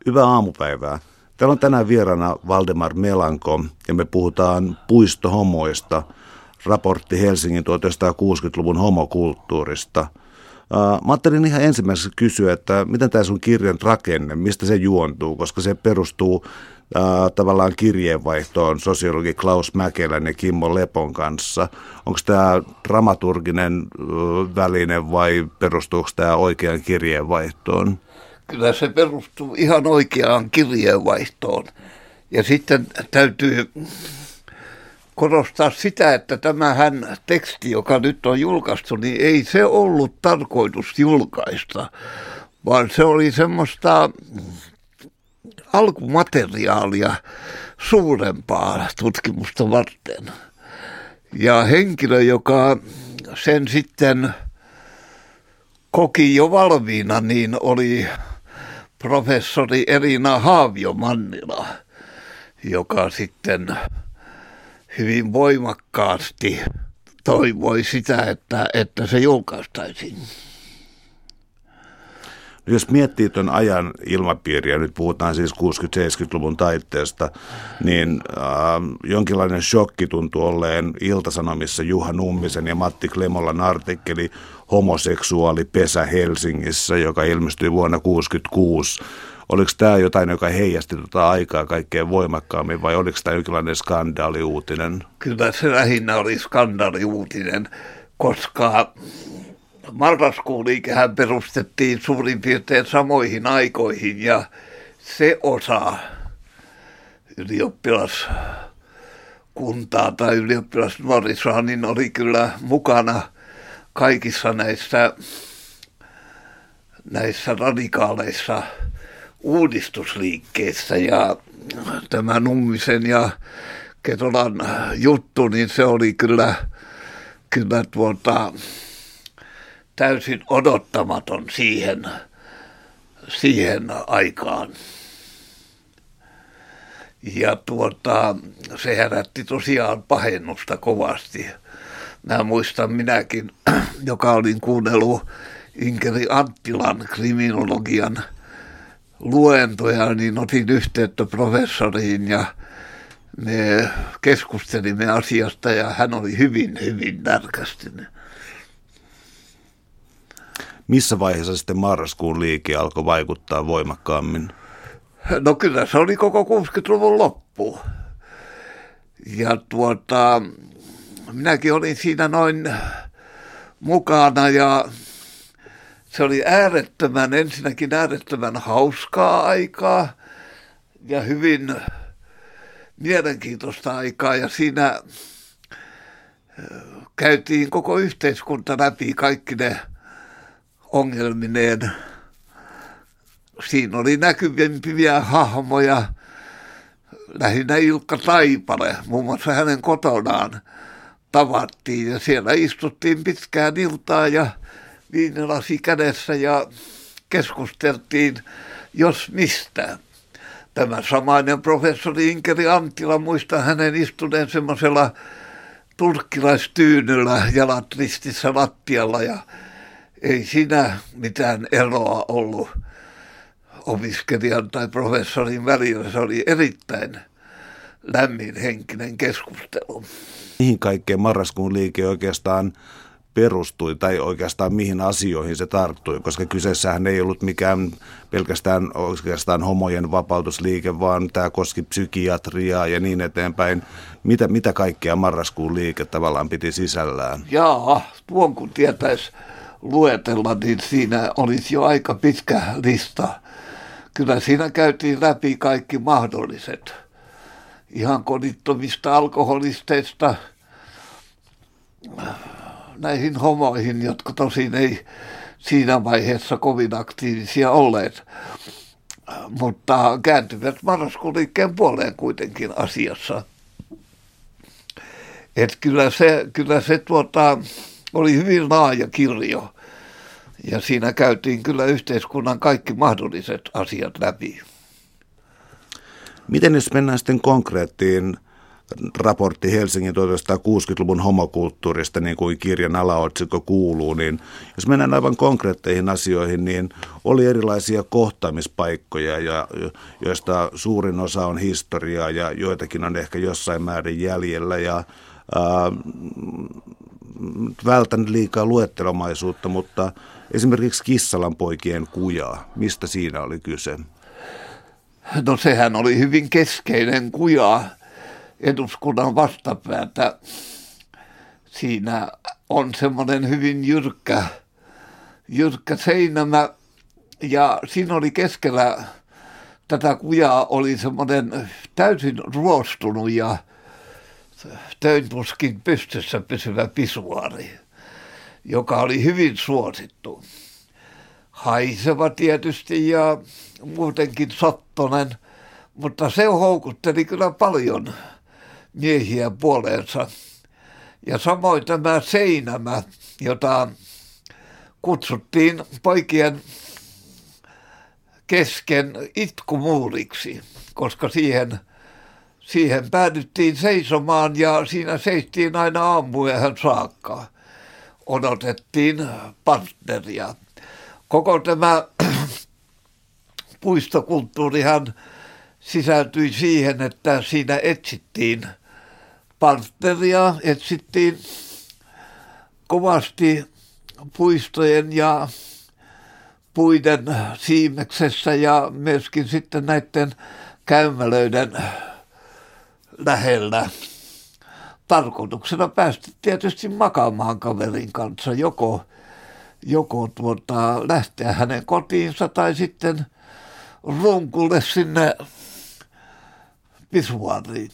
Hyvää aamupäivää. Täällä on tänään vieraana Valdemar Melanko ja me puhutaan puistohomoista, raportti Helsingin 1960-luvun homokulttuurista. Mä ajattelin ihan ensimmäiseksi kysyä, että miten tämä sun kirjan rakenne, mistä se juontuu, koska se perustuu tavallaan kirjeenvaihtoon sosiologi Klaus Mäkelän ja Kimmo Lepon kanssa. Onko tämä dramaturginen väline vai perustuuko tämä oikeaan kirjeenvaihtoon? Kyllä se perustuu ihan oikeaan kirjeenvaihtoon. Ja sitten täytyy korostaa sitä, että tämähän teksti, joka nyt on julkaistu, niin ei se ollut tarkoitus julkaista, vaan se oli semmoista alkumateriaalia suurempaa tutkimusta varten. Ja henkilö, joka sen sitten koki jo valmiina, niin oli professori Elina Haavio-Mannila, joka sitten hyvin voimakkaasti toivoi sitä, että se julkaistaisiin. Jos miettii tuon ajan ilmapiiriä, nyt puhutaan siis 60-70-luvun taitteesta, niin jonkinlainen shokki tuntuu olleen Ilta-Sanomissa Juha Nummisen ja Matti Klemolan artikkeli Homoseksuaalipesä Helsingissä, joka ilmestyi vuonna 1966. Oliko tämä jotain, joka heijasti tuota aikaa kaikkein voimakkaammin vai oliko tämä jonkinlainen skandaaliuutinen? Kyllä se lähinnä oli skandaaliuutinen, koska marraskuun liikehän perustettiin suurin piirtein samoihin aikoihin ja se osa ylioppilaskuntaa tai ylioppilasnuorisoa niin oli kyllä mukana kaikissa näissä radikaaleissa uudistusliikkeissä ja tämä Nummisen ja Ketolan juttu, niin se oli kyllä täysin odottamaton siihen aikaan. Ja se herätti tosiaan pahennusta kovasti. Mä muistan minäkin, joka olin kuunnellut Inkeri Anttilan kriminologian luentoja, niin otin yhteyttä professoriin ja me keskustelimme asiasta ja hän oli hyvin, hyvin närkästynyt. Missä vaiheessa sitten marraskuun liike alkoi vaikuttaa voimakkaammin? No kyllä se oli koko 60-luvun loppu. Ja minäkin olin siinä noin mukana ja se oli ensinnäkin äärettömän hauskaa aikaa ja hyvin mielenkiintoista aikaa ja siinä käytiin koko yhteiskunta läpi kaikki ne ongelmineen. Siinä oli näkyvimpiä hahmoja, lähinnä Ilkka Taipale, muun muassa hänen kotonaan tavattiin ja siellä istuttiin pitkään iltaa ja viinilasi kädessä ja keskusteltiin jos mistä. Tämä samainen professori Inkeri Anttila, muistan hänen istuneen semmoisella turkkilaistyynyllä jalat ristissä lattialla ja ei siinä mitään eroa ollut opiskelijan tai professorin välillä. Se oli erittäin lämminhenkinen keskustelu. Mihin kaikkeen marraskuun liike oikeastaan perustui tai oikeastaan mihin asioihin se tarttui, koska kyseessähän ei ollut mikään pelkästään homojen vapautusliike, vaan tämä koski psykiatriaa ja niin eteenpäin. Mitä kaikkea marraskuun liike tavallaan piti sisällään? Tuon kun tietäisi luetella, niin siinä olisi jo aika pitkä lista. Kyllä siinä käytiin läpi kaikki mahdolliset. Ihan kodittomista alkoholisteista näihin homoihin, jotka tosin ei siinä vaiheessa kovin aktiivisia olleet, mutta kääntyvät marraskuun liikkeen puoleen kuitenkin asiassa. Että kyllä se oli hyvin laaja kirjo ja siinä käytiin kyllä yhteiskunnan kaikki mahdolliset asiat läpi. Miten jos mennään sitten konkreettiin raportti Helsingin 1960-luvun homokulttuurista, niin kuin kirjan alaotsikko kuuluu, niin jos mennään aivan konkreetteihin asioihin, niin oli erilaisia kohtaamispaikkoja, joista suurin osa on historiaa ja joitakin on ehkä jossain määrin jäljellä ja vältän liikaa luettelomaisuutta, mutta esimerkiksi Kissalan poikien kuja, mistä siinä oli kyse? No sehän oli hyvin keskeinen kuja eduskunnan vastapäätä. Siinä on semmoinen hyvin jyrkkä seinämä ja siinä oli keskellä tätä kujaa oli semmoinen täysin ruostunut ja töintuskin pystyssä pysyvä pisuaari, joka oli hyvin suosittu. Haiseva tietysti ja muutenkin sottonen, mutta se houkutteli kyllä paljon miehiä puoleensa. Ja samoin tämä seinämä, jota kutsuttiin poikien kesken itkumuuriksi, koska siihen päädyttiin seisomaan ja siinä seistiin aina aamuyöhön saakka. Odotettiin partneria. Koko tämä puistokulttuurihan sisältyi siihen, että siinä etsittiin partneria, etsittiin kovasti puistojen ja puiden siimeksessä ja myöskin sitten näiden käymälöiden lähellä. Tarkoituksena päästä tietysti makaamaan kaverin kanssa, joko lähteä hänen kotiinsa tai sitten runkulle sinne pisuaariin.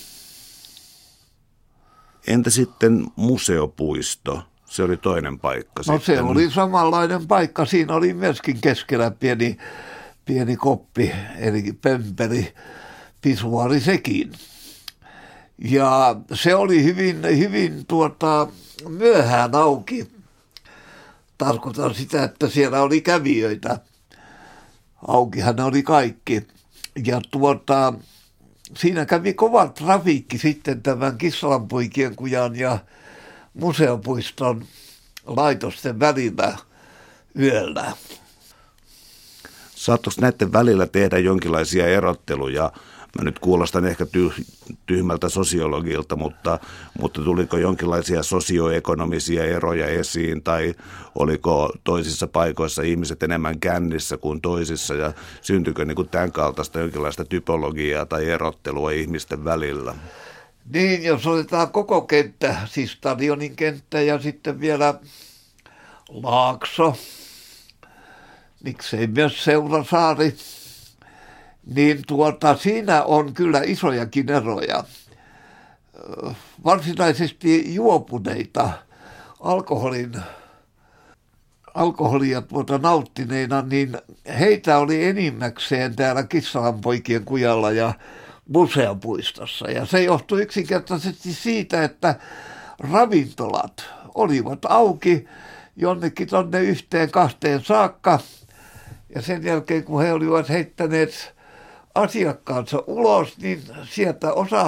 Entä sitten museopuisto? Se oli toinen paikka. No se oli samanlainen paikka. Siinä oli myöskin keskellä pieni koppi, eli pempeli, pisuaari sekin. Ja se oli hyvin myöhään auki. Tarkoitan sitä, että siellä oli kävijöitä. Aukihan ne oli kaikki. Ja siinä kävi kova trafiikki sitten tämän Kissalan poikien kujan ja museopuiston laitosten välillä yöllä. Saattoiko näiden välillä tehdä jonkinlaisia erotteluja? Mä nyt kuulostan ehkä tyhmältä sosiologilta, mutta tuliko jonkinlaisia sosioekonomisia eroja esiin tai oliko toisissa paikoissa ihmiset enemmän kännissä kuin toisissa ja syntyikö niin kuin tämän kaltaista jonkinlaista typologiaa tai erottelua ihmisten välillä? Niin, jos otetaan koko kenttä, siis stadionin kenttä ja sitten vielä Laakso, miksei myös Seurasaari, niin siinä on kyllä isojakin eroja. Varsinaisesti juopuneita alkoholia nauttineina, niin heitä oli enimmäkseen täällä Kissalan poikien kujalla ja museopuistossa. Ja se johtui yksinkertaisesti siitä, että ravintolat olivat auki jonnekin tonne 1-2 saakka. Ja sen jälkeen, kun he olivat heittäneet asiakkaansa ulos, niin sieltä osa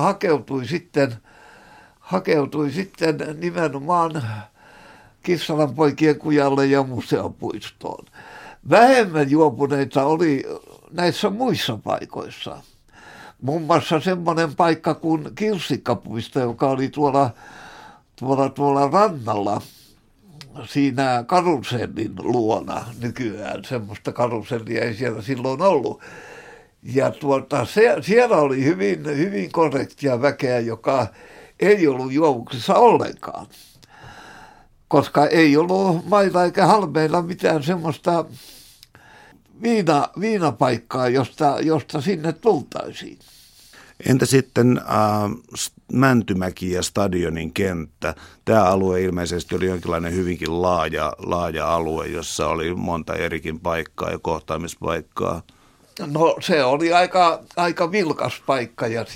hakeutui sitten nimenomaan Kissalan poikien kujalle ja museopuistoon. Vähemmän juopuneita oli näissä muissa paikoissa. Muun muassa semmoinen paikka kuin Kirsikkapuisto, joka oli tuolla rannalla siinä karusellin luona nykyään. Semmoista karusellia ei siellä silloin ollut. Ja siellä oli hyvin korrektia väkeä, joka ei ollut juovuksissa ollenkaan. Koska ei ollut mailla eikä halmeilla mitään semmoista viinapaikkaa, josta sinne tultaisiin. Entä sitten Mäntymäki ja stadionin kenttä? Tämä alue ilmeisesti oli jonkinlainen hyvinkin laaja alue, jossa oli monta erikin paikkaa ja kohtaamispaikkaa. No se oli aika vilkas paikka ja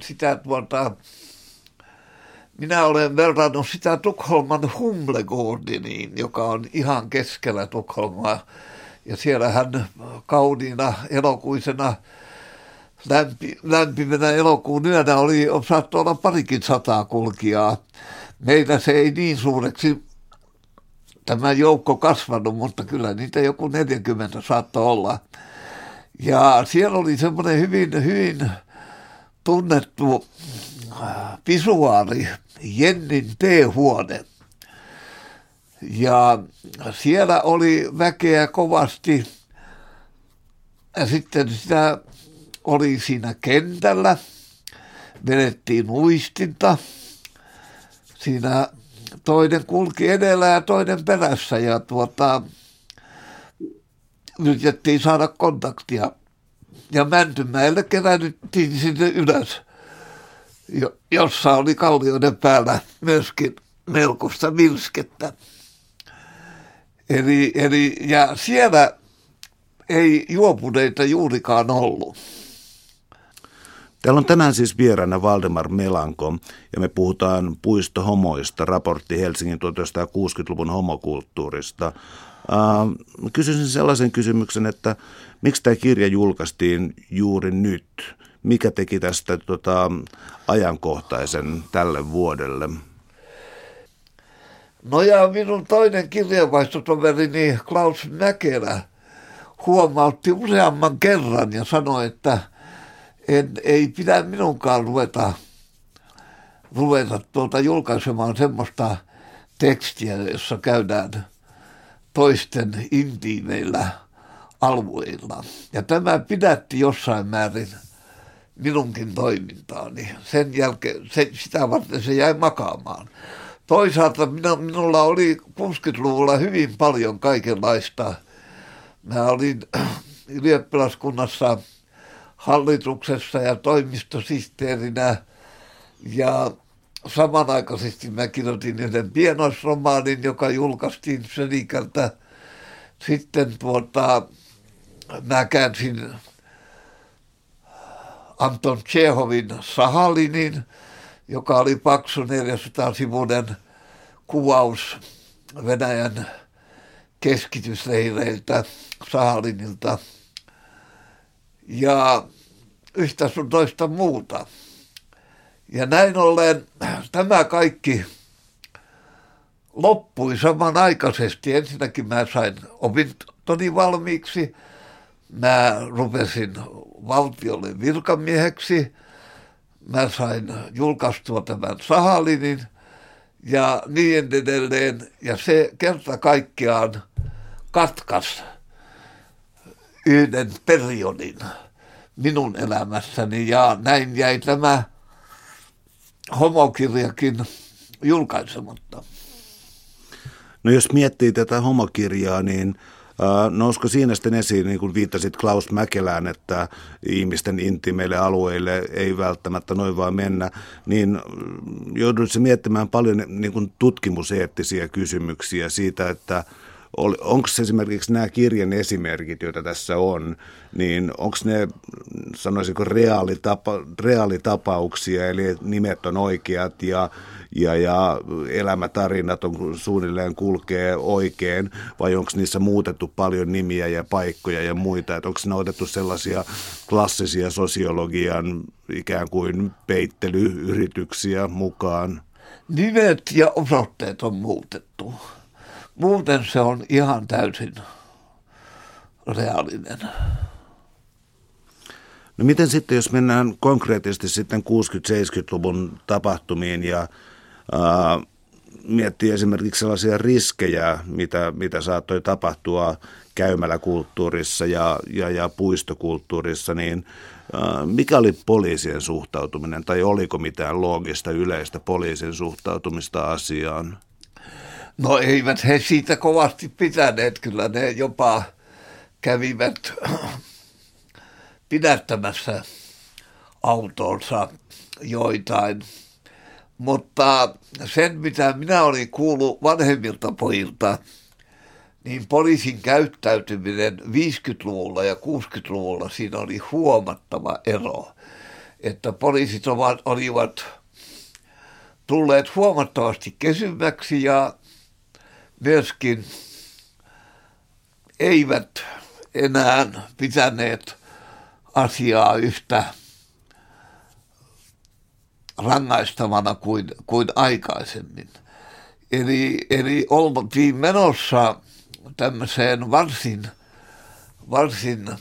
minä olen verrannut sitä Tukholman Humlegårdeniin, joka on ihan keskellä Tukholmaa. Ja siellähän kauniina elokuisena lämpimänä elokuun yönä saattoi olla parikin sataa kulkijaa. Meillä se ei niin suureksi tämä joukko kasvanut, mutta kyllä niitä joku 40 saattoi olla. Ja siellä oli semmoinen hyvin tunnettu visuaali, Jennin teehuone. Ja siellä oli väkeä kovasti. Ja sitten sitä oli siinä kentällä. Vedettiin uistinta. Siinä toinen kulki edellä ja toinen perässä. Ja yritettiin saada kontaktia. Ja Mäntymäelle keränyttiin sinne ylös, jossa oli kallioiden päällä myöskin melkoista vilskettä. Ja siellä ei juopuneita juurikaan ollut. Täällä on tänään siis vieraana Valdemar Melanko ja me puhutaan puistohomoista, raportti Helsingin 1960-luvun homokulttuurista. Kysyisin sellaisen kysymyksen, että miksi tämä kirja julkaistiin juuri nyt? Mikä teki tästä ajankohtaisen tälle vuodelle? No ja minun toinen kirjeenvaihtotoverini Klaus Mäkelä huomautti useamman kerran ja sanoi, että ei pidä minunkaan ruveta julkaisemaan semmoista tekstiä, jossa käydään toisten intiimeillä alueilla. Ja tämä pidätti jossain määrin minunkin toimintaani. Sen jälkeen sitä varten se jäi makaamaan. Toisaalta minulla oli 60-luvulla hyvin paljon kaikenlaista. Mä olin ylioppilaskunnassa hallituksessa ja toimistosihteerinä ja samanaikaisesti mä kirjoitin yhden pienoisromaanin, joka julkaistiin Senikältä. Sitten mä käänsin Anton Tšehovin Sahalinin, joka oli paksu 400-sivuinen kuvaus Venäjän keskitysleireiltä Sahalinilta ja yhtä sun toista muuta. Ja näin ollen tämä kaikki loppui samanaikaisesti. Ensinnäkin mä sain opintoni valmiiksi. Mä rupesin valtiolle virkamieheksi. Mä sain julkaistua tämän Sahalinin ja niin edelleen. Ja se kerta kaikkiaan katkaisi yhden periodin minun elämässäni ja näin jäi tämä homokirjakin julkaisematta. No jos miettii tätä homokirjaa, niin nousko siinä sitten esiin, niin kuin viittasit Klaus Mäkelään, että ihmisten intiimeille alueille ei välttämättä noin vaan mennä, niin joudutko miettimään paljon niin kuin tutkimuseettisiä kysymyksiä siitä, että onko esimerkiksi nämä kirjan esimerkit, joita tässä on, niin onko ne, sanoisinko, reaalitapauksia, eli nimet on oikeat ja elämätarinat on suunnilleen kulkee oikein, vai onko niissä muutettu paljon nimiä ja paikkoja ja muita, että onko ne otettu sellaisia klassisia sosiologian ikään kuin peittelyyrityksiä mukaan? Nimet ja osoitteet on muutettu. Muuten se on ihan täysin reaalinen. No miten sitten, jos mennään konkreettisesti sitten 60-70-luvun tapahtumiin ja miettii esimerkiksi sellaisia riskejä, mitä saattoi tapahtua käymäläkulttuurissa ja puistokulttuurissa, niin mikä oli poliisien suhtautuminen tai oliko mitään loogista yleistä poliisin suhtautumista asiaan? No eivät he siitä kovasti pitäneet, kyllä ne jopa kävivät pidättämässä autonsa joitain. Mutta sen, mitä minä olin kuullut vanhemmilta pojilta, niin poliisin käyttäytyminen 50-luvulla ja 60-luvulla siinä oli huomattava ero. Että poliisit olivat tulleet huomattavasti kesymmäksi ja myöskin eivät enää pitäneet asiaa yhtä rangaistavana kuin aikaisemmin. Eli oltiin menossa tämmöiseen varsin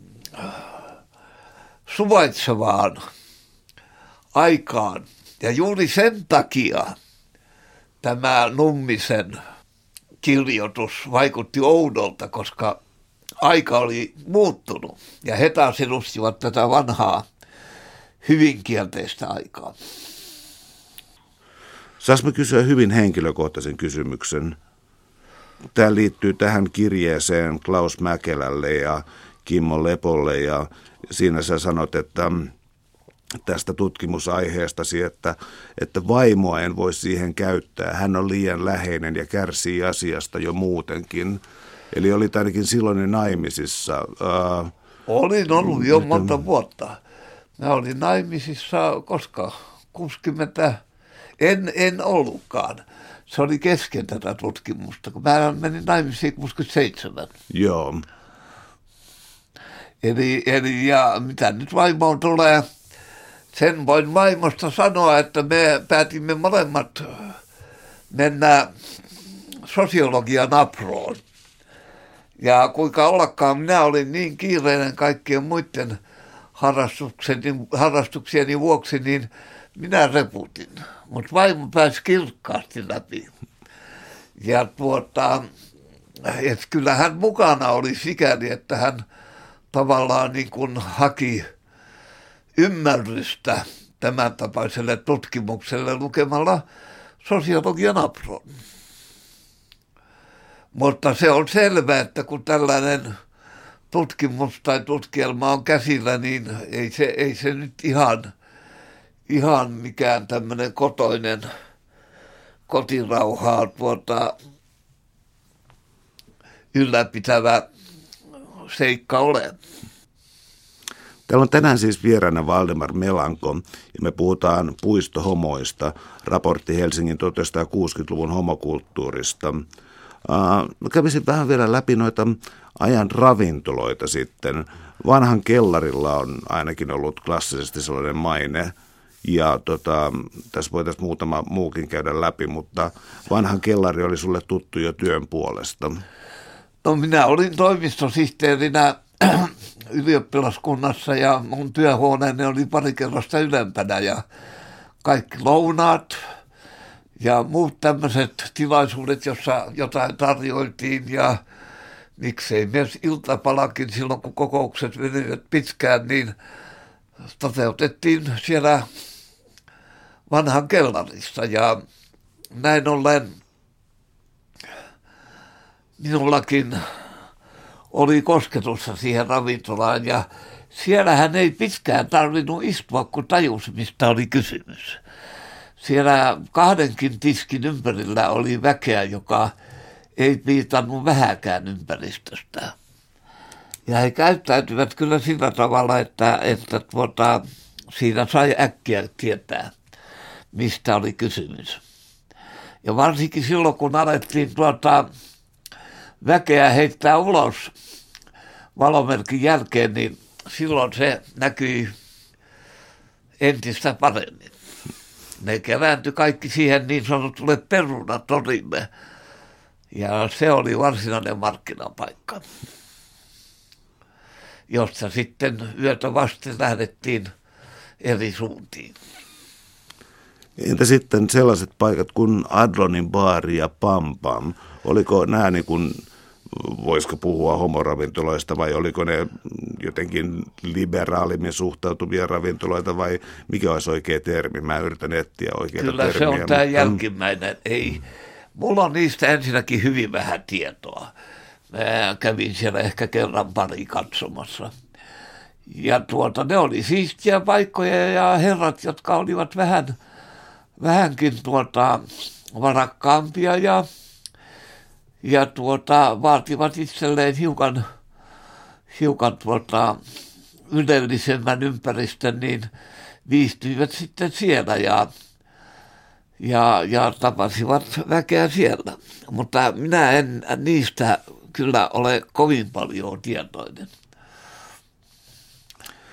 suvaitsevaan aikaan. Ja juuri sen takia tämä Nummisen kirjoitus vaikutti oudolta, koska aika oli muuttunut ja he taas edustivat tätä vanhaa hyvin kielteistä aikaa. Saanko kysyä hyvin henkilökohtaisen kysymyksen? Tämä liittyy tähän kirjeeseen Klaus Mäkelälle ja Kimmo Lepolle ja siinä sä sanot, että tästä tutkimusaiheestasi, että vaimoa en voi siihen käyttää. Hän on liian läheinen ja kärsii asiasta jo muutenkin. Eli olit ainakin silloin naimisissa. Olin ollut jo monta vuotta. Mä olin naimisissa koska 60, en ollutkaan. Se oli kesken tätä tutkimusta, kun mä menin naimisiin 67. Joo. Eli ja mitä nyt vaimoon tulee, sen voin vaimosta sanoa, että me päätimme molemmat mennä sosiologian aproon. Ja kuinka ollakaan, minä olin niin kiireinen kaikkien muiden harrastuksieni vuoksi, niin minä reputin. Mutta vaimo pääsi kirkkaasti läpi. Ja kyllä hän mukana oli sikäli, että hän tavallaan niin kuin haki ymmärrystä tämän tapaiselle tutkimukselle lukemalla sosiologian apron. Mutta se on selvää, että kun tällainen tutkimus tai tutkielma on käsillä, niin ei se nyt ihan mikään tämmöinen kotirauhaa ylläpitävä seikka ole. Täällä on tänään siis vieraana Valdemar Melanko ja me puhutaan puistohomoista, raportti Helsingin 1960-luvun homokulttuurista. Mä kävisin vähän vielä läpi noita ajan ravintoloita sitten. Vanhan kellarilla on ainakin ollut klassisesti sellainen maine. Ja tässä voitaisiin muutama muukin käydä läpi, mutta vanhan kellari oli sulle tuttu jo työn puolesta. No minä olin toimistosihteerinä ylioppilaskunnassa ja mun työhuoneeni oli pari kerrosta ylempänä ja kaikki lounaat ja muut tämmöiset tilaisuudet, jossa jotain tarjoiltiin ja miksei myös iltapalakin silloin, kun kokoukset venyivät pitkään, niin toteutettiin siellä vanhan kellarissa ja näin ollen minullakin oli kosketussa siihen ravintolaan ja siellähän ei pitkään tarvinnut istua, kun tajusi, mistä oli kysymys. Siellä 2 tiskin ympärillä oli väkeä, joka ei piitannut vähäkään ympäristöstä. Ja he käyttäytyvät kyllä sillä tavalla, että siinä sai äkkiä tietää, mistä oli kysymys. Ja varsinkin silloin, kun alettiin väkeä heittää ulos valomerkin jälkeen, niin silloin se näkyi entistä paremmin. Ne kerääntyi kaikki siihen niin sanotulle perunatorille. Ja se oli varsinainen markkinapaikka, josta sitten yötä vasten lähdettiin eri suuntiin. Entä sitten sellaiset paikat kuin Adlonin baari ja Pam Pam? Oliko nämä niin kuin, voisiko puhua homoravintoloista vai oliko ne jotenkin liberaalimmin suhtautuvia ravintoloita vai mikä olisi oikea termi? Mä yritän etsiä oikeita termiä. Kyllä se on tämä jälkimmäinen. Ei. Mulla on niistä ensinnäkin hyvin vähän tietoa. Mä kävin siellä ehkä kerran pari katsomassa. Ja ne oli siistiä paikkoja ja herrat, jotka olivat vähänkin varakkaampia ja vaativat itselleen hiukan ylellisemmän ympäristön, niin viihtyivät sitten siellä ja tapasivat väkeä siellä. Mutta minä en niistä kyllä ole kovin paljon tietoinen.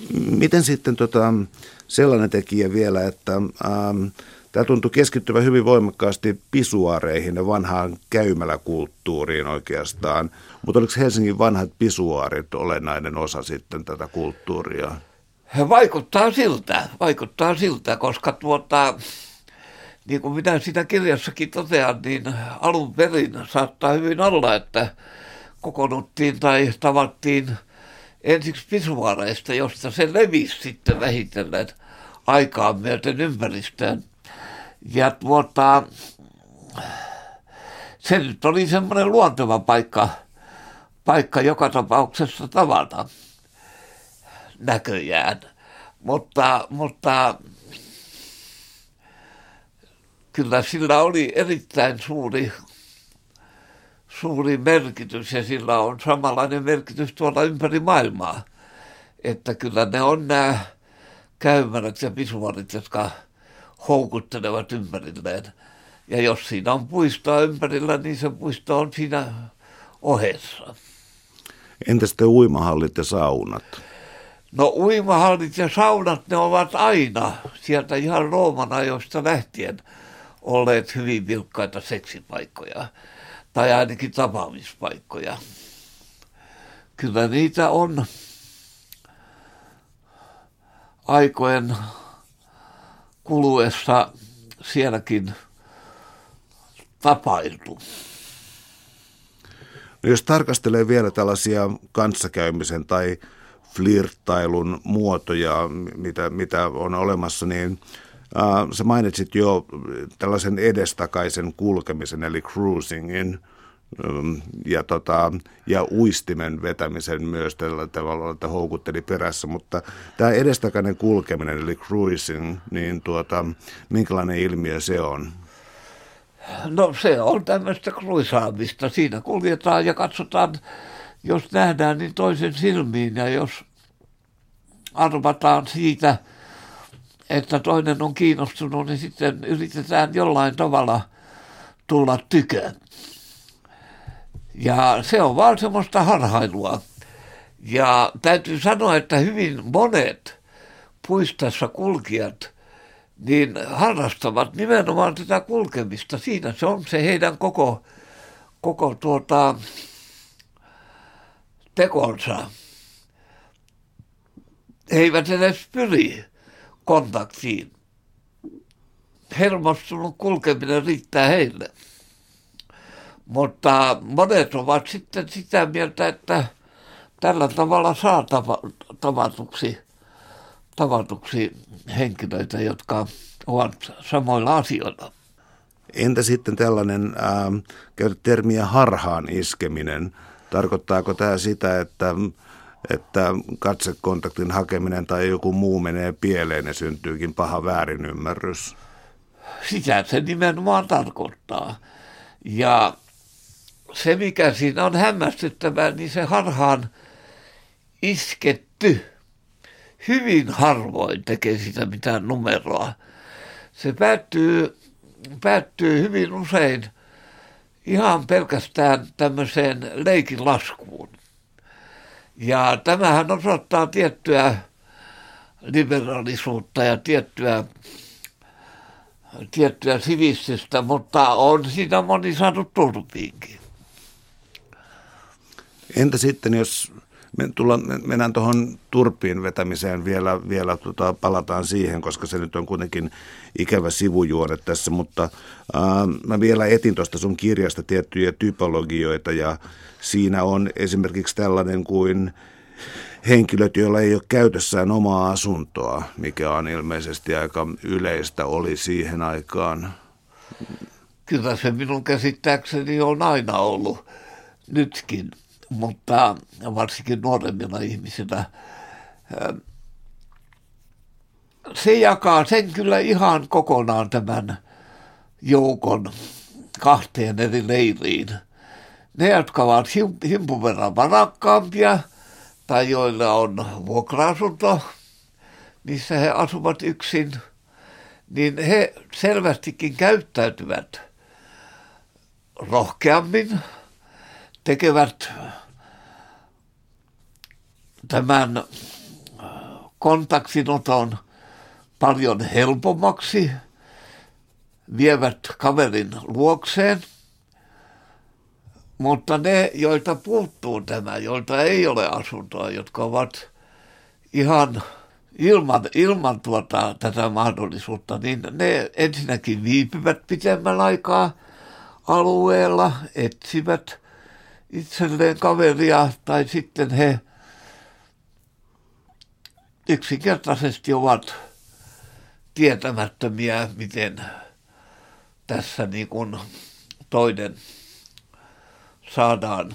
Miten sitten sellainen tekijä vielä, että tämä tuntui keskittyvän hyvin voimakkaasti pisuaareihin ja vanhaan käymäläkulttuuriin oikeastaan, mutta oliko Helsingin vanhat pisuaarit olennainen osa sitten tätä kulttuuria? Vaikuttaa siltä, koska niin kuin minä siinä kirjassakin totean, niin alun perin saattaa hyvin olla, että kokoonnuttiin tai tavattiin ensiksi pisuaareista, josta se levisi sitten vähitellen aikaa myöten ympäristöön. Ja se nyt oli semmoinen luonteva paikka joka tapauksessa tavata näköjään. Mutta kyllä sillä oli erittäin suuri merkitys ja sillä on samanlainen merkitys tuolla ympäri maailmaa. Että kyllä ne on nämä käymälät ja pisuaarit, jotka houkuttelevat ympärilleen. Ja jos siinä on puistoa ympärillä, niin se puisto on siinä ohessa. Entä sitten uimahallit ja saunat? No uimahallit ja saunat, ne ovat aina sieltä ihan Rooman ajoista lähtien olleet hyvin vilkkaita seksipaikkoja. Tai ainakin tapaamispaikkoja. Kyllä niitä on aikojen kuluessa sielläkin tapailtu. No jos tarkastelee vielä tällaisia kanssakäymisen tai flirttailun muotoja, mitä on olemassa, niin sä mainitsit jo tällaisen edestakaisen kulkemisen, eli cruisingin, ja uistimen vetämisen myös tällä tavalla, että houkutteli perässä, mutta tämä edestakainen kulkeminen, eli cruising, niin minkälainen ilmiö se on? No se on tämmöistä kruisaamista. Siinä kuljetaan ja katsotaan, jos nähdään, niin toisen silmiin, ja jos arvataan siitä, että toinen on kiinnostunut, niin sitten yritetään jollain tavalla tulla tykään. Ja se on vaan semmoista harhailua. Ja täytyy sanoa, että hyvin monet puistossa kulkijat niin harrastavat nimenomaan tätä kulkemista. Siinä se on se heidän koko tekonsa. He eivät edes pyri kontaktiin. Hermostunut kulkeminen riittää heille. Mutta monet ovat sitten sitä mieltä, että tällä tavalla saa tavatuksi henkilöitä, jotka ovat samoilla asioilla. Entä sitten tällainen, käytät termiä harhaan iskeminen, tarkoittaako tämä sitä, että katsekontaktin hakeminen tai joku muu menee pieleen ja syntyykin paha väärinymmärrys? Sitä se nimenomaan tarkoittaa. Ja se, mikä siinä on hämmästyttävää, niin se harhaan isketty hyvin harvoin tekee sitä mitään numeroa. Se päättyy hyvin usein ihan pelkästään tämmöiseen leikin laskuun. Ja tämähän osoittaa tiettyä liberaalisuutta ja tiettyä sivistystä, mutta on siinä moni saanut turpiinkin. Entä sitten, jos mennään tuohon turpiin vetämiseen vielä palataan siihen, koska se nyt on kuitenkin ikävä sivujuone tässä, mutta mä vielä etin tuosta sun kirjasta tiettyjä typologioita, ja siinä on esimerkiksi tällainen kuin henkilöt, joilla ei ole käytössään omaa asuntoa, mikä on ilmeisesti aika yleistä oli siihen aikaan. Kyllä se minun käsittääkseni on aina ollut nytkin, mutta varsinkin nuoremmilla ihmisillä. Se jakaa sen kyllä ihan kokonaan tämän joukon kahteen eri leiriin. Ne, jotka ovat himpun verran varakkaampia tai joilla on vuokra-asunto, missä he asuvat yksin, niin he selvästikin käyttäytyvät rohkeammin, tekevät tämän kontaktinoton paljon helpommaksi, vievät kaverin luokseen, mutta ne, joilta puuttuu tämä, joilta ei ole asuntoa, jotka ovat ihan ilman tätä mahdollisuutta, niin ne ensinnäkin viipyvät pitemmän aikaa alueella, etsivät itselleen kaveria tai sitten he yksinkertaisesti ovat tietämättömiä, miten tässä niin kuin toinen saadaan.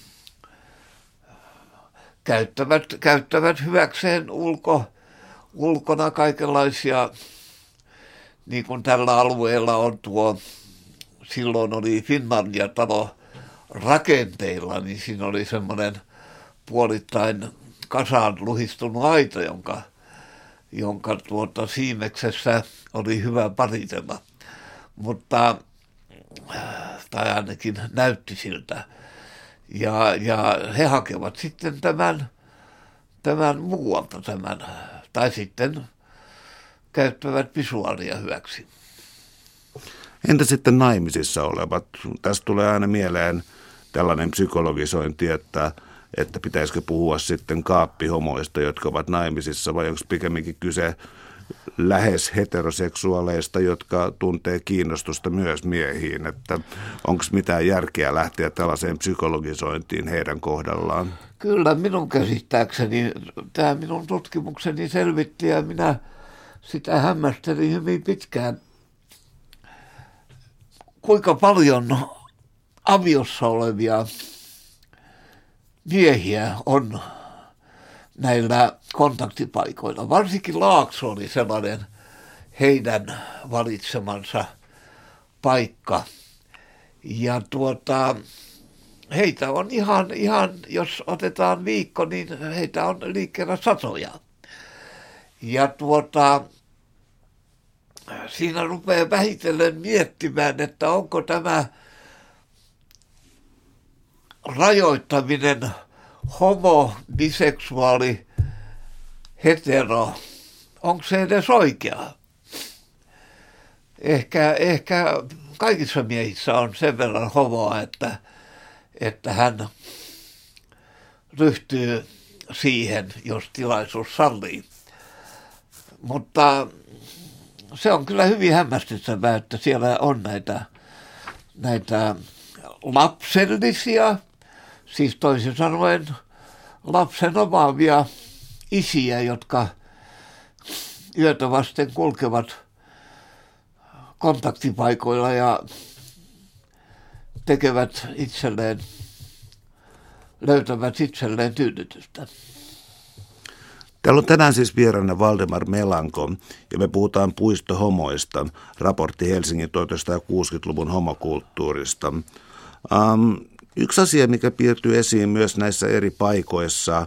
Käyttävät hyväkseen ulkona kaikenlaisia, niin kuin tällä alueella on silloin oli Finlandia-talo rakenteilla, niin siinä oli semmoinen puolittain kasaan luhistunut aita, jonka siimeksessä oli hyvä paritella, mutta tai ainakin näytti siltä. Ja he hakevat sitten tämän muualta tai sitten käyttävät visuaalia hyväksi. Entä sitten naimisissa olevat? Tästä tulee aina mieleen tällainen psykologisointi, että pitäisikö puhua sitten kaappihomoista, jotka ovat naimisissa, vai onko pikemminkin kyse lähes heteroseksuaaleista, jotka tuntee kiinnostusta myös miehiin, että onko mitään järkeä lähteä tällaiseen psykologisointiin heidän kohdallaan? Kyllä minun käsittääkseni tämä minun tutkimukseni selvitti ja minä sitä hämmästelin hyvin pitkään, kuinka paljon aviossa olevia miehiä on näillä kontaktipaikoilla. Varsinkin Laakso oli sellainen heidän valitsemansa paikka. Ja heitä on ihan, jos otetaan viikko, niin heitä on liikkeellä satoja. Ja siinä rupeaa vähitellen miettimään, että onko tämä rajoittaminen homo, biseksuaali, hetero, onko se edes oikeaa? Ehkä kaikissa miehissä on sen verran homoa, että hän ryhtyy siihen, jos tilaisuus sallii. Mutta se on kyllä hyvin hämmästyttävää, että siellä on näitä lapsellisia, siis toisin sanoen lapsen omaavia isiä, jotka yötä vasten kulkevat kontaktipaikoilla ja löytävät itselleen tyydytystä. Täällä on tänään siis vieraana Valdemar Melanko, ja me puhutaan puistohomoista, raportti Helsingin 1960-luvun homokulttuurista. Yksi asia, mikä piirtyy esiin myös näissä eri paikoissa,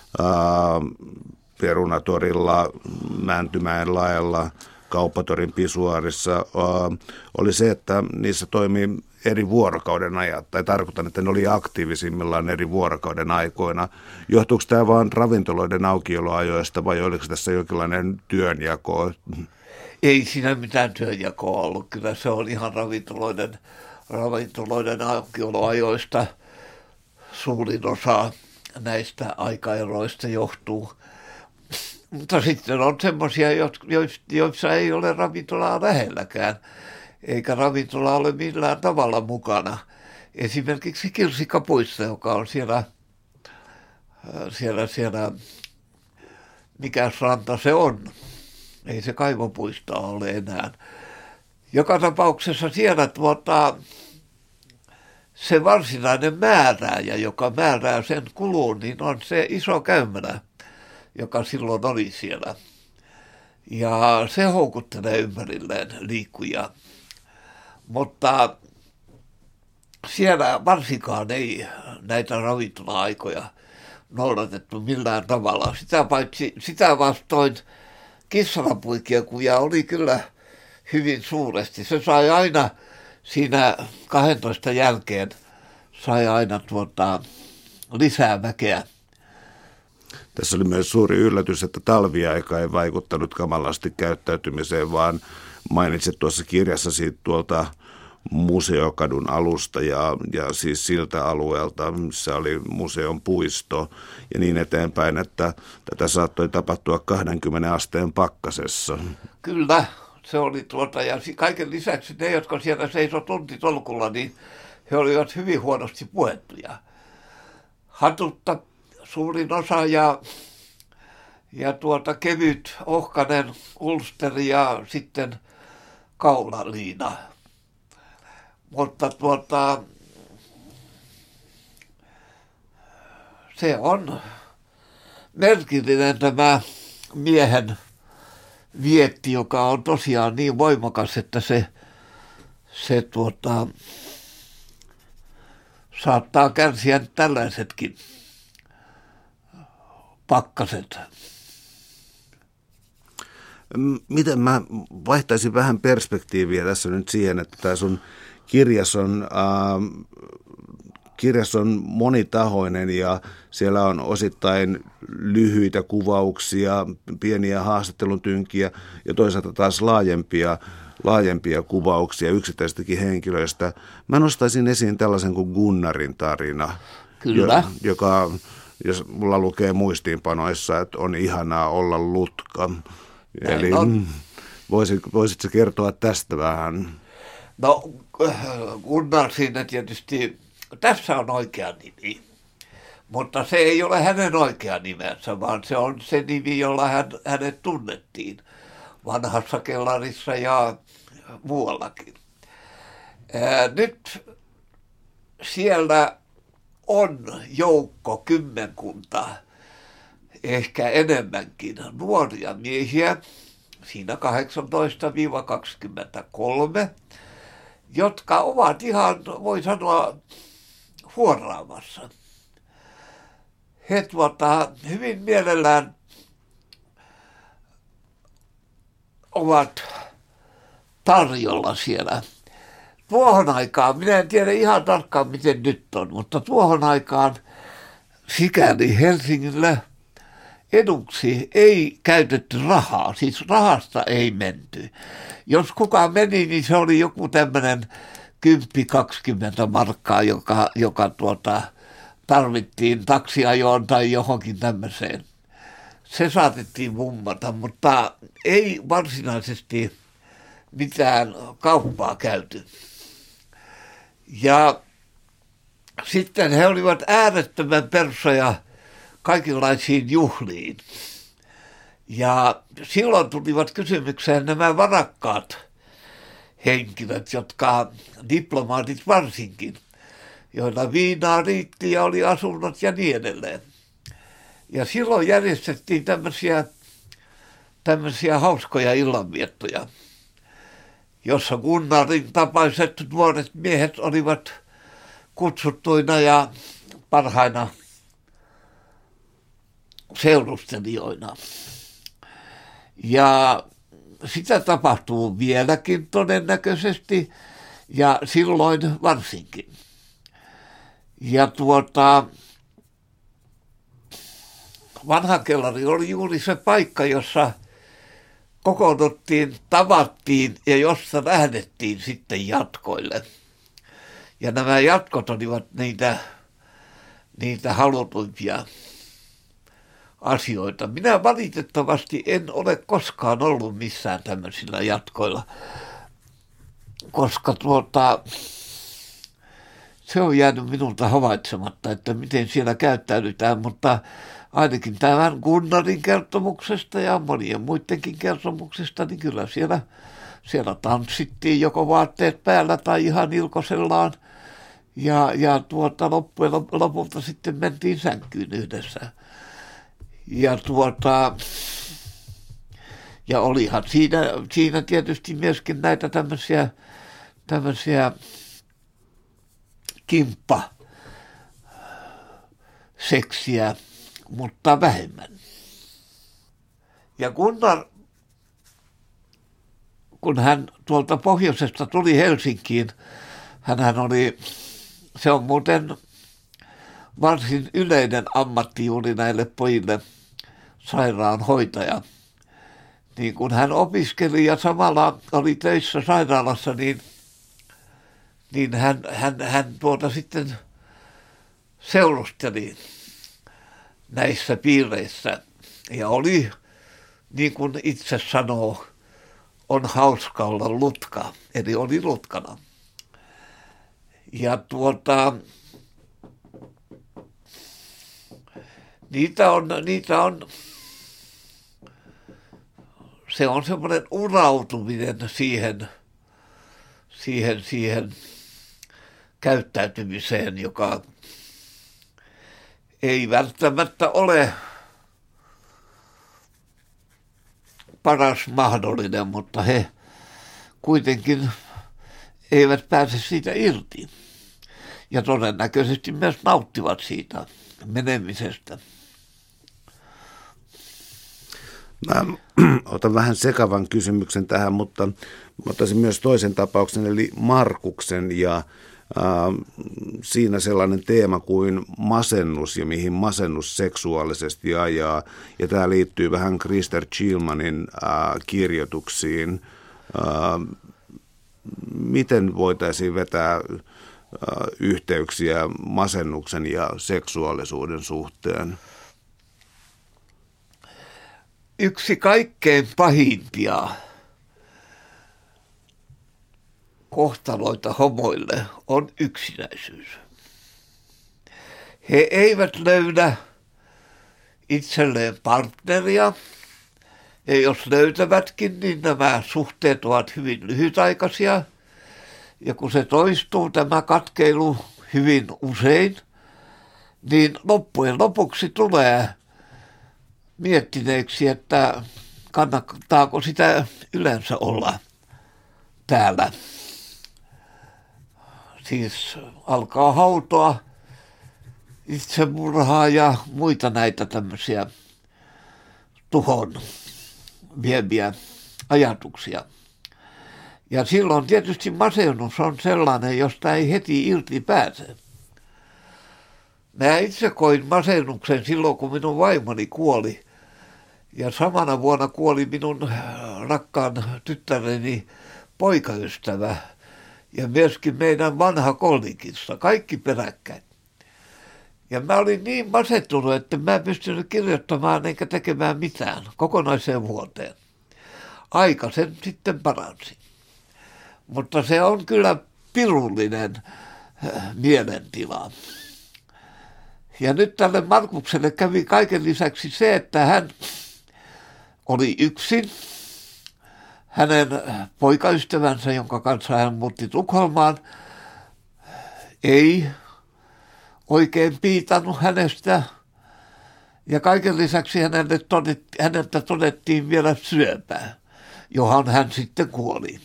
Perunatorilla, Mäntymäen laella, Kauppatorin pisuaarissa, oli se, että niissä toimii eri vuorokauden ajat, tai tarkoitan, että ne oli aktiivisimmillaan eri vuorokauden aikoina. Johtuuko tämä vain ravintoloiden aukioloajoista, vai oliko tässä jonkinlainen työnjako? Ei siinä mitään työnjakoa ollut. Kyllä se on ihan ravintoloiden aukioloajoista. Suurin osa näistä aikaeroista johtuu. Mutta sitten on semmoisia, joissa ei ole ravintolaa lähelläkään, eikä ravintola ole millään tavalla mukana. Esimerkiksi Kirsikkapuisto, joka on siellä mikä ranta se on. Ei se kaivopuistoa ole enää. Joka tapauksessa siellä se varsinainen määrääjä, joka määrää sen kulun, niin on se iso käymälä, joka silloin oli siellä. Ja se houkuttelee ympärilleen liikkujia. Mutta siellä varsinkaan ei näitä ravintola-aikoja noudatettu millään tavalla. Sitä vastoin kissanapuikkiekuja oli kyllä hyvin suuresti. Se sai aina siinä 12 jälkeen lisää väkeä. Tässä oli myös suuri yllätys, että talviaika ei vaikuttanut kamalasti käyttäytymiseen, vaan mainitsit tuossa kirjassasi tuolta Museokadun alusta ja siis siltä alueelta, missä oli museon puisto ja niin eteenpäin, että tätä saattoi tapahtua 20 asteen pakkasessa. Kyllä, se oli ja kaiken lisäksi ne, jotka siellä seisoi tuntitolkulla, niin he olivat hyvin huonosti puettuja. Hatutta suurin osa ja kevyt ohkainen ulsteri ja sitten kaulaliina. Mutta se on merkillinen tämä miehen vietti, joka on tosiaan niin voimakas, että se saattaa kärsiä tällaisetkin pakkaset. Miten mä vaihtaisin vähän perspektiiviä tässä nyt siihen, että tämä sun kirjas on monitahoinen ja siellä on osittain lyhyitä kuvauksia, pieniä haastattelun tynkiä ja toisaalta taas laajempia kuvauksia yksittäistäkin henkilöistä. Mä nostaisin esiin tällaisen kuin Gunnarin tarina, Kyllä. joka, jos mulla lukee muistiinpanoissa, että on ihanaa olla lutka. Eli voisitko kertoa tästä vähän? No Gunnar siinä tietysti, tässä on oikea nimi, mutta se ei ole hänen oikea nimensä, vaan se on se nimi, jolla hänet tunnettiin vanhassa kellarissa ja muuallakin. Nyt siellä on joukko, kymmenkunta, ehkä enemmänkin nuoria miehiä, siinä 18-23, jotka ovat ihan, voi sanoa, huoraamassa. He hyvin mielellään ovat tarjolla siellä. Tuohon aikaan, minä en tiedä ihan tarkkaan miten nyt on, mutta tuohon aikaan sikäli Helsingillä eduksi ei käytetty rahaa, siis rahasta ei menty. Jos kukaan meni, niin se oli joku tämmöinen 10-20 markkaa, joka tarvittiin taksiajoon tai johonkin tämmöiseen. Se saatettiin mummata, mutta ei varsinaisesti mitään kauppaa käyty. Ja sitten he olivat äärettömän persoja kaikenlaisiin juhliin. Ja silloin tulivat kysymykseen nämä varakkaat henkilöt, diplomaatit varsinkin, joilla viinaa riitti ja oli asunnot ja niin edelleen. Ja silloin järjestettiin tämmöisiä hauskoja illanviettoja, jossa Gunnarin tapaiset nuoret miehet olivat kutsuttuina ja parhaina seurustelijoina. Ja sitä tapahtuu vieläkin todennäköisesti ja silloin varsinkin. Ja vanha kellari oli juuri se paikka, jossa kokoonnuttiin, tavattiin ja jossa lähdettiin sitten jatkoille. Ja nämä jatkot olivat niitä halutuimpia asioita. Minä valitettavasti en ole koskaan ollut missään tämmöisillä jatkoilla, koska se on jäänyt minulta havaitsematta, että miten siellä käyttäydytään, mutta ainakin tämän Gunnarin kertomuksesta ja monien muidenkin kertomuksesta, niin kyllä siellä tanssittiin joko vaatteet päällä tai ihan ilkosellaan. Ja loppujen lopulta sitten mentiin sänkyyn yhdessä. Ja olihan siinä tietysti myöskin näitä tämmöisiä kimppaseksiä, mutta vähemmän. Ja Gunnar, kun hän tuolta pohjoisesta tuli Helsinkiin, se on muuten varsin yleinen ammatti juuri näille pojille sairaanhoitaja. Niin kun hän opiskeli ja samalla oli töissä sairaalassa, niin hän sitten seurusteli näissä piireissä. Ja oli, niin kuin itse sanoo, on hauska olla lutka, eli oli lutkana. Ja niitä on, se on semmoinen urautuminen siihen käyttäytymiseen, joka ei välttämättä ole paras mahdollinen, mutta he kuitenkin eivät pääse siitä irti. Ja todennäköisesti myös nauttivat siitä menemisestä. Mä otan vähän sekavan kysymyksen tähän, mutta ottaisin myös toisen tapauksen, eli Markuksen, ja siinä sellainen teema kuin masennus ja mihin masennus seksuaalisesti ajaa. Ja tämä liittyy vähän Krister Chilmanin kirjoituksiin. Miten voitaisiin vetää yhteyksiä masennuksen ja seksuaalisuuden suhteen? Yksi kaikkein pahimpia kohtaloita homoille on yksinäisyys. He eivät löydä itselleen partneria, ja jos löytävätkin, niin nämä suhteet ovat hyvin lyhytaikaisia. Ja kun se toistuu, tämä katkeilu, hyvin usein, niin loppujen lopuksi tulee miettineeksi, että kannattaako sitä yleensä olla täällä. Siis alkaa hautoa itsemurhaa ja muita näitä tämmöisiä tuhon vieviä ajatuksia. Ja silloin tietysti masennus on sellainen, josta ei heti irti pääse. Mä itse koin masennuksen silloin, kun minun vaimoni kuoli. Ja samana vuonna kuoli minun rakkaan tyttäreni poikaystävä ja myöskin meidän vanha kollegissa, kaikki peräkkäin. Ja mä olin niin masentunut, että mä en pystynyt kirjoittamaan eikä tekemään mitään kokonaiseen vuoteen. Aika sen sitten paransi. Mutta se on kyllä pirullinen mielentila. Ja nyt tälle Markukselle kävi kaiken lisäksi se, että hän oli yksin. Hänen poikaystävänsä, jonka kanssa hän muutti Tukholmaan, ei oikein piitannut hänestä. Ja kaiken lisäksi häneltä todettiin vielä syöpää, johon hän sitten kuoli.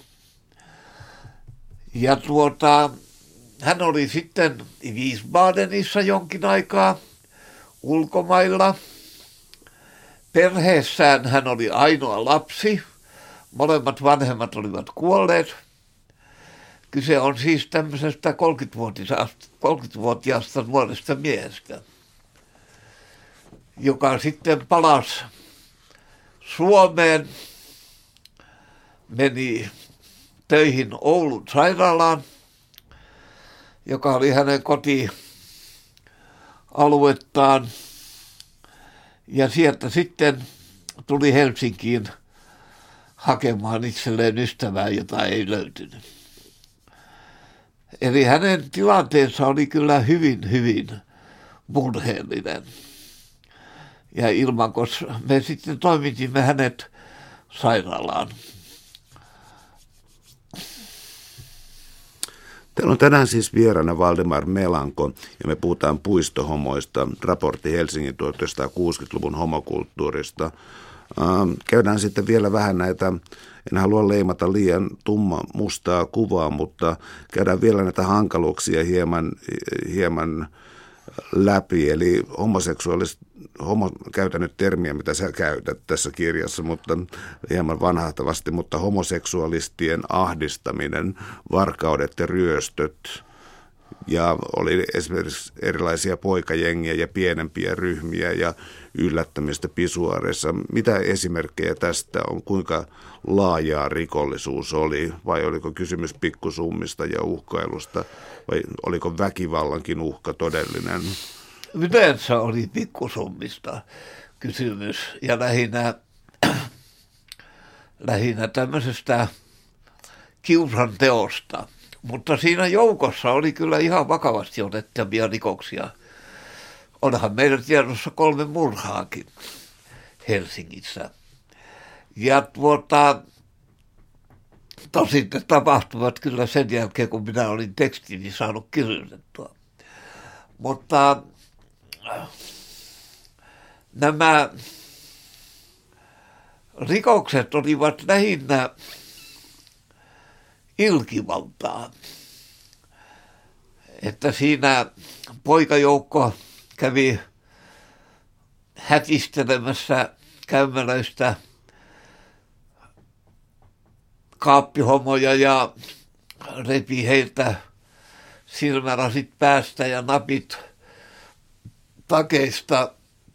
Ja hän oli sitten Wiesbadenissa jonkin aikaa ulkomailla. Perheessään hän oli ainoa lapsi. Molemmat vanhemmat olivat kuolleet. Kyse on siis tämmöisestä 30-vuotiaasta nuoresta miehestä, joka sitten palasi Suomeen, meni töihin Oulun sairaalaan, joka oli hänen kotialuettaan, ja sieltä sitten tuli Helsinkiin hakemaan itselleen ystävää, jota ei löytynyt. Eli hänen tilanteensa oli kyllä hyvin, hyvin murheellinen. Ja koska me sitten toimitimme hänet sairaalaan. Täällä on tänään siis vieraana Valdemar Melanko, ja me puhutaan puistohomoista, raportti Helsingin 1960-luvun homokulttuurista. Käydään sitten vielä vähän näitä, en halua leimata liian mustaa kuvaa, mutta käydään vielä näitä hankaluuksia hieman läpi. Eli käytän nyt termiä, mitä sä käytät tässä kirjassa, mutta hieman vanhahtavasti, mutta homoseksualistien ahdistaminen, varkaudet ja ryöstöt Ja oli esimerkiksi erilaisia poikajengiä ja pienempiä ryhmiä ja yllättämistä pisuaareissa. Mitä esimerkkejä tästä on? Kuinka laajaa rikollisuus oli? Vai oliko kysymys pikkusummista ja uhkailusta? Vai oliko väkivallankin uhka todellinen? Yleensä oli pikkusummista kysymys ja lähinnä tämmöisestä kiusan teosta. Mutta siinä joukossa oli kyllä ihan vakavasti otettavia rikoksia. Onhan meidän tiedossa 3 murhaakin Helsingissä. Ja tosin ne tapahtuvat kyllä sen jälkeen, kun minä olin tekstini saanut kirjoitettua. Mutta nämä rikokset olivat lähinnä ilkivaltaa. Että siinä poikajoukko kävi hätistelemässä käymälöistä kaappihomoja ja repi heiltä silmälasit päästä ja napit takeista.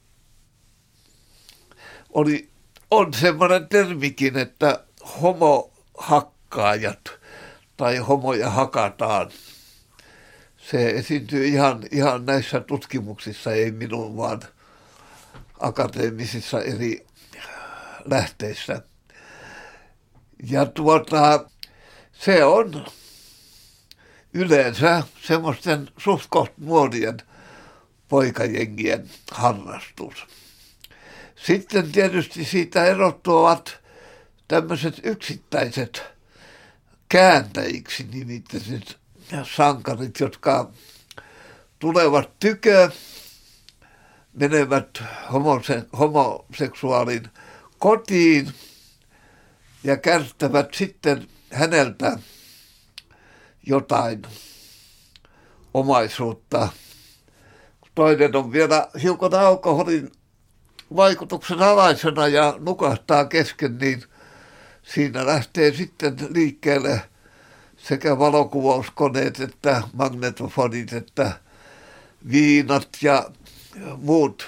On semmoinen termikin, että homohakkaajat tai homoja hakataan. Se esiintyy ihan näissä tutkimuksissa, ei minun vaan akateemisissa eri lähteissä. Ja se on yleensä semmoisten suht koht nuorien poikajengien harrastus. Sitten tietysti siitä erottuvat tämmöiset yksittäiset kääntäjiksi nimittäiset sankarit, jotka tulevat tykö, menevät homoseksuaalin kotiin ja kärttävät sitten häneltä jotain omaisuutta. Toinen on vielä hiukan alkoholin vaikutuksen alaisena ja nukahtaa kesken, niin siinä lähtee sitten liikkeelle sekä valokuvauskoneet että magnetofonit että viinat ja muut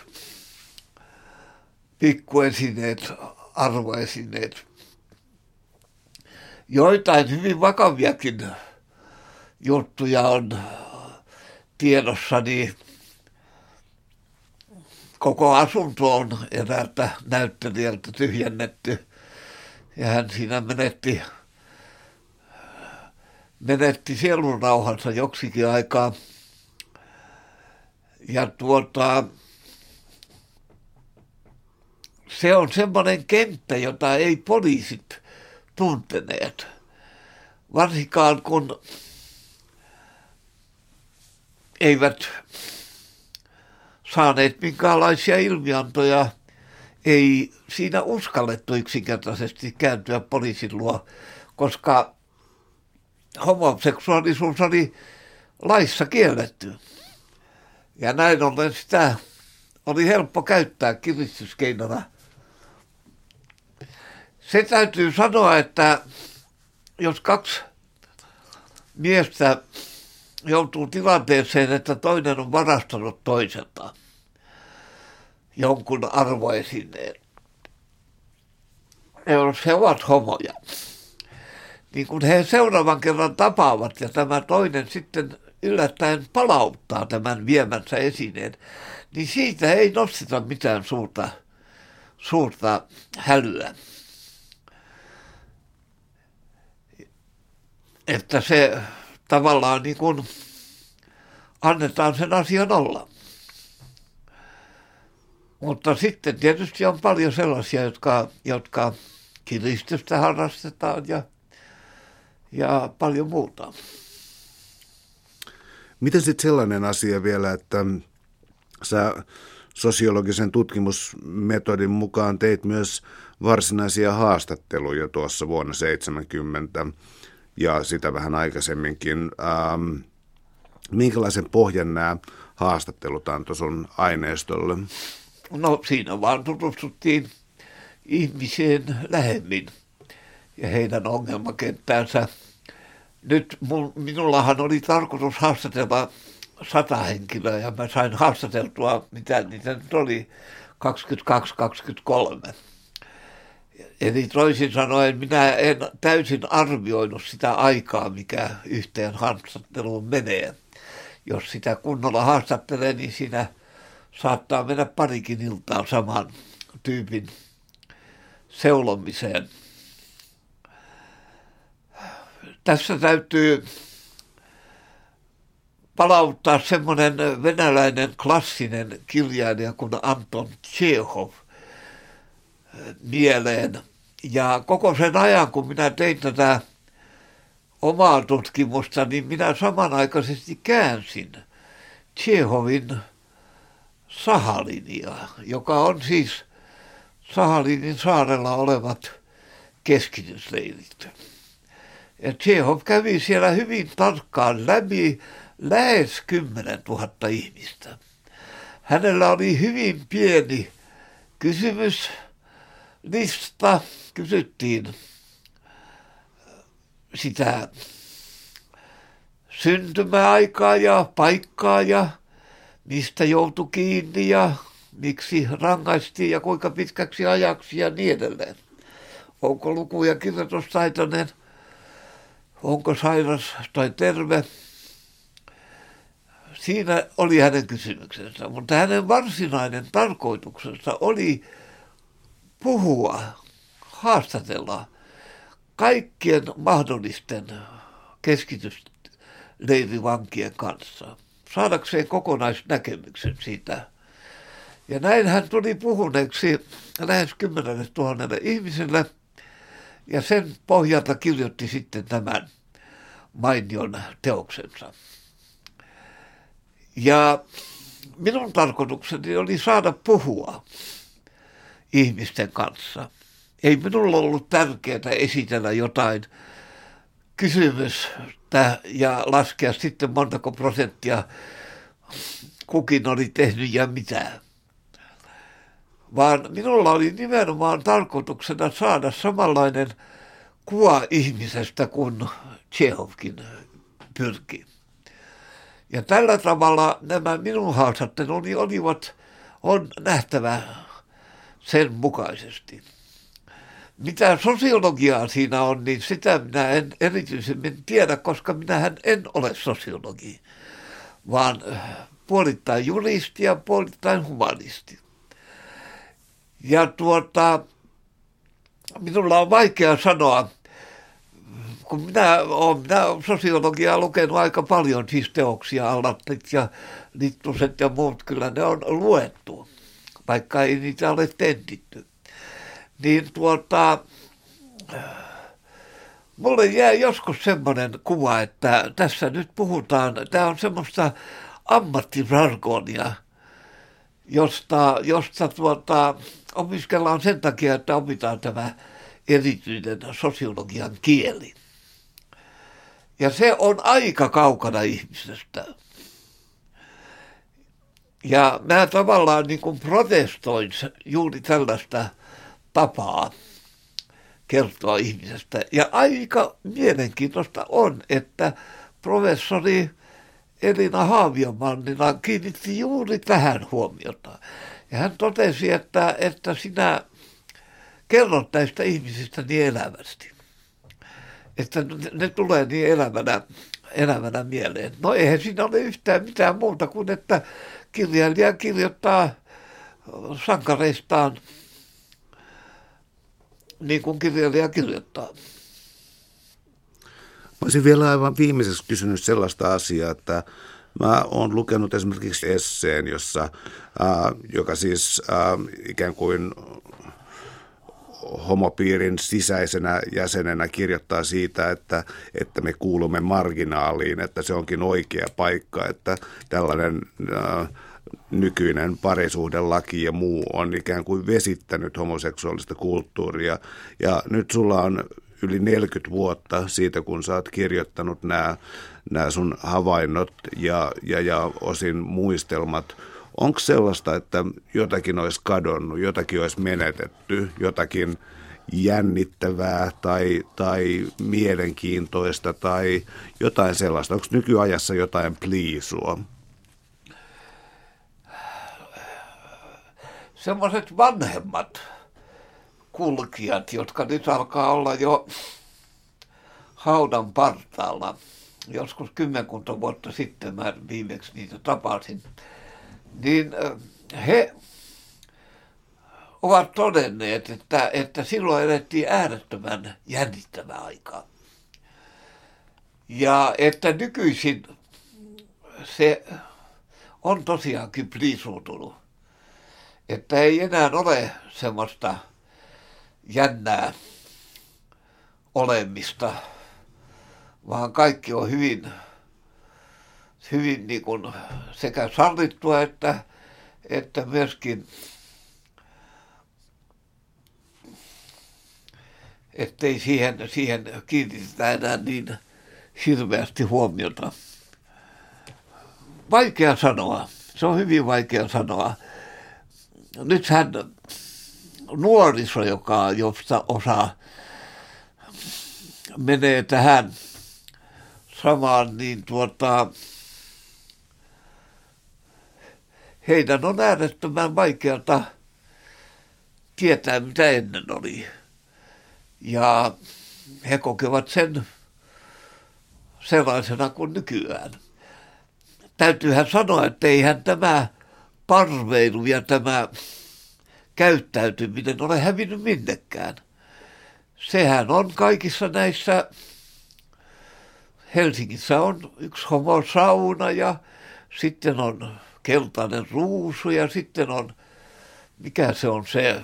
pikkuesineet, arvoesineet. Joitain hyvin vakaviakin juttuja on tiedossani. Koko asunto on eräältä näyttelijältä tyhjennetty ja hän siinä menetti sielunrauhansa joksikin aikaa. Ja se on semmoinen kenttä, jota ei poliisit tunteneet. Varsinkaan kun eivät saaneet minkäänlaisia ilmiantoja, ei siinä uskallettu yksinkertaisesti kääntyä poliisin luo, koska homoseksuaalisuus oli laissa kielletty. Ja näin ollen sitä oli helppo käyttää kiristyskeinona. Se täytyy sanoa, että jos 2 miestä joutuu tilanteeseen, että toinen on varastanut toiselta jonkun arvoesineen, jos he ovat homoja, niin kun he seuraavan kerran tapaavat ja tämä toinen sitten yllättäen palauttaa tämän viemänsä esineen, niin siitä ei nosteta mitään suurta hälyä. Että se tavallaan niin kuin annetaan sen asian olla. Mutta sitten tietysti on paljon sellaisia, jotka kiristystä harrastetaan ja paljon muuta. Miten sitten sellainen asia vielä, että sä sosiologisen tutkimusmetodin mukaan teit myös varsinaisia haastatteluja tuossa vuonna 1970 ja sitä vähän aikaisemminkin. Minkälaisen pohjan nämä haastattelut antoi sun aineistolle? No siinä vaan tutustuttiin ihmiseen lähemmin ja heidän ongelmakenttäänsä. nyt minullahan oli tarkoitus haastatella 100 henkilöä ja mä sain haastateltua, mitä niitä nyt oli, 22-23. Eli toisin sanoen minä en täysin arvioinut sitä aikaa, mikä yhteen haastatteluun menee. Jos sitä kunnolla haastattelee, niin siinä saattaa mennä parikin iltaa saman tyypin seulomiseen. Tässä täytyy palauttaa semmoinen venäläinen klassinen kirjailija kuin Anton Tšehov mieleen. Ja koko sen ajan, kun minä tein tätä omaa tutkimusta, niin minä samanaikaisesti käänsin Tšehovin Sahalinia, joka on siis Sahalinin saarella olevat keskitysleirit. Ja Tšehov kävi siellä hyvin tarkkaan läpi lähes 10 000 ihmistä. Hänellä oli hyvin pieni kysymyslista. Kysyttiin sitä syntymäaikaa ja paikkaa ja mistä joutui kiinni ja miksi rangaistiin ja kuinka pitkäksi ajaksi ja niin edelleen. Onko luku- ja kirjoitustaitoinen, onko sairas tai terve. Siinä oli hänen kysymyksensä, mutta hänen varsinainen tarkoituksensa oli puhua, haastatella kaikkien mahdollisten keskitysleirivankien kanssa, saadakseen kokonaisnäkemyksen siitä. Ja näin hän tuli puhuneeksi lähes 10 000 ihmiselle, ja sen pohjalta kirjoitti sitten tämän mainion teoksensa. Ja minun tarkoitukseni oli saada puhua ihmisten kanssa. Ei minulla ollut tärkeää esitellä jotain kysymystä ja laskea sitten montako prosenttia kukin oli tehnyt ja mitä. Vaan minulla oli nimenomaan tarkoituksena saada samanlainen kuva ihmisestä kuin Tšehovkin pyrki. Ja tällä tavalla nämä minun haastatteluni on nähtävä sen mukaisesti. Mitä sosiologiaa siinä on, niin sitä minä en erityisemmin tiedä, koska minähän en ole sosiologi, vaan puolittain juristi ja puolittain humanisti. Ja minulla on vaikea sanoa, kun minä olen sosiologiaa lukenut aika paljon, siis teoksia, Allattit ja Littuset ja muut, kyllä ne on luettu, vaikka ei niitä ole tentitty. Niin mulle jää joskus semmoinen kuva, että tässä nyt puhutaan, tämä on semmoista ammattijargonia, josta opiskellaan sen takia, että opitaan tämä erityinen sosiologian kieli. Ja se on aika kaukana ihmisestä. Ja mä tavallaan niin kuin protestoin juuri tällaista tapaa kertoa ihmisestä. Ja aika mielenkiintoista on, että professori Elina Haavio-Mannila kiinnitti juuri tähän huomiota. Ja hän totesi, että sinä kerrot näistä ihmisistä niin elävästi. Että ne tulee niin elävänä mieleen. No eihän siinä ole yhtään mitään muuta kuin, että kirjailija kirjoittaa sankareistaan niin kuin kirjailija kirjoittaa. Mä olisin vielä aivan viimeiseksi kysynyt sellaista asiaa, että mä oon lukenut esimerkiksi esseen, joka siis ikään kuin homopiirin sisäisenä jäsenenä kirjoittaa siitä, että me kuulumme marginaaliin, että se onkin oikea paikka, että tällainen nykyinen parisuhdelaki ja muu on ikään kuin vesittänyt homoseksuaalista kulttuuria. Ja nyt sulla on yli 40 vuotta siitä, kun sä oot kirjoittanut nämä sun havainnot ja osin muistelmat. Onko sellaista, että jotakin olisi kadonnut, jotakin olisi menetetty, jotakin jännittävää tai mielenkiintoista tai jotain sellaista? Onko nykyajassa jotain pliisua? Semmoiset vanhemmat kulkijat, jotka nyt alkaa olla jo haudan partaalla. Joskus 10 vuotta sitten mä viimeksi niitä tapasin. Niin he ovat todenneet, että silloin elettiin äärettömän jännittävää aikaa. Ja että nykyisin se on tosiaankin pliisuutunut. Että ei enää ole semmoista jännää olemista, vaan kaikki on hyvin niin kuin sekä sallittua että myöskin, ettei siihen kiinnitetä enää niin hirveästi huomiota. Vaikea sanoa. Se on hyvin vaikea sanoa. Nythän nuoriso, josta osa menee tähän samaan, niin heidän on äärettömän vaikeata tietää, mitä ennen oli. Ja he kokevat sen sellaisena kuin nykyään. Täytyyhän sanoa, että eihän tämä parveilu ja tämä käyttäytyminen ole hävinnyt minnekään. Sehän on kaikissa näissä, Helsingissä on yksi homosauna ja sitten on keltainen ruusu ja sitten on, mikä se on se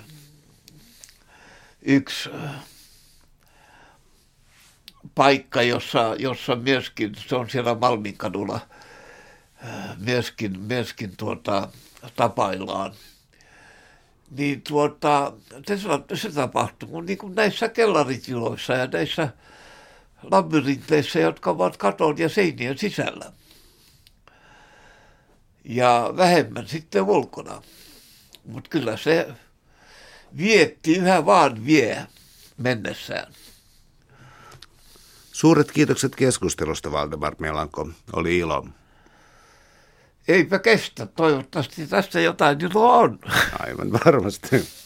yksi paikka, jossa myöskin, se on siellä Malminkadulla, myöskin tapaillaan. Niin se tapahtuu niin kuin näissä kellaritiloissa ja näissä labyrinteissä, jotka ovat katon ja seinien sisällä. Ja vähemmän sitten ulkona. Mutta kyllä se yhä vaan vie mennessään. Suuret kiitokset keskustelusta, Valdemar Melanko. Oli ilo. Eipä kestä. Toivottavasti tästä jotain iloa on. Aivan varmasti.